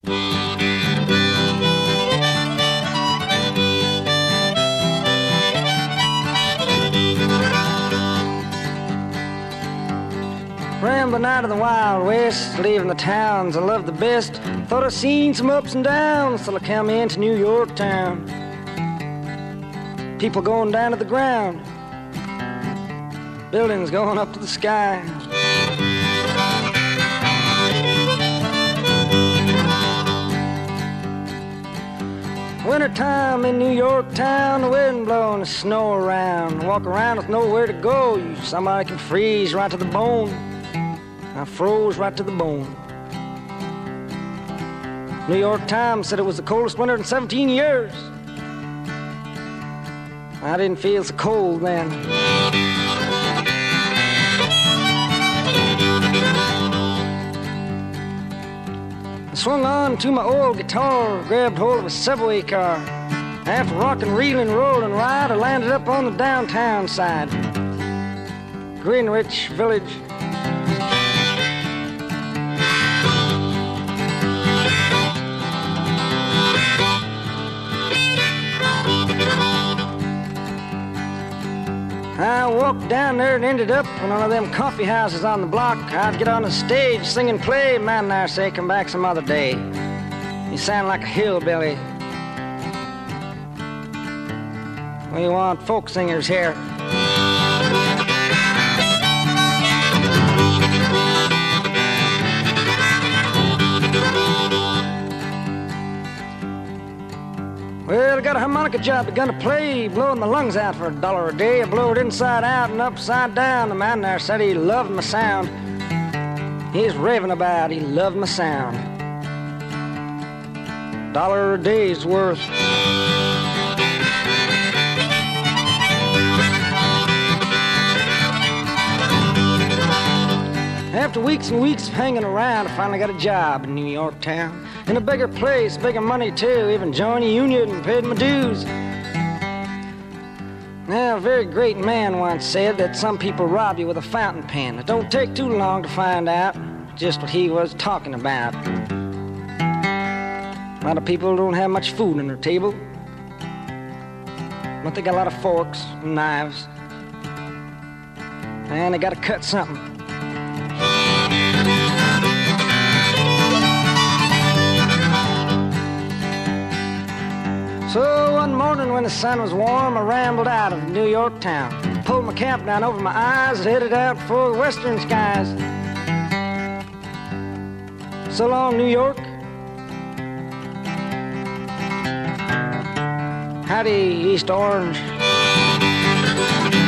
Rambling out of the Wild West, leaving the towns I love the best. Thought I'd seen some ups and downs till I come into New York town. People going down to the ground, buildings going up to the sky. Wintertime in New York town, the wind blowing the snow around. Walk around with nowhere to go, somebody can freeze right to the bone. I froze right to the bone. New York Times said it was the coldest winter in 17 years. I didn't feel so cold then. I swung on to my old guitar, grabbed hold of a subway car. After rocking, reeling, rolling right, I landed up on the downtown side. Greenwich Village. I walked down there and ended up in one of them coffee houses on the block. I'd get on the stage, sing and play. Man there say, come back some other day. You sound like a hillbilly. We want folk singers here. Well, I got a harmonica job, begun to play, blowing my lungs out for $1 a day. I blow it inside out and upside down. The man there said he loved my sound. He's raving about he loved my sound. $1 a day's worth. After weeks and weeks of hanging around, I finally got a job in New York town. In a bigger place, bigger money too, even joined a union and paid my dues. Now, a very great man once said that some people rob you with a fountain pen. It don't take too long to find out just what he was talking about. A lot of people don't have much food on their table, but they got a lot of forks and knives, and they gotta cut something. So one morning when the sun was warm, I rambled out of New York town. Pulled my cap down over my eyes and headed out for the western skies. So long, New York. Howdy, East Orange.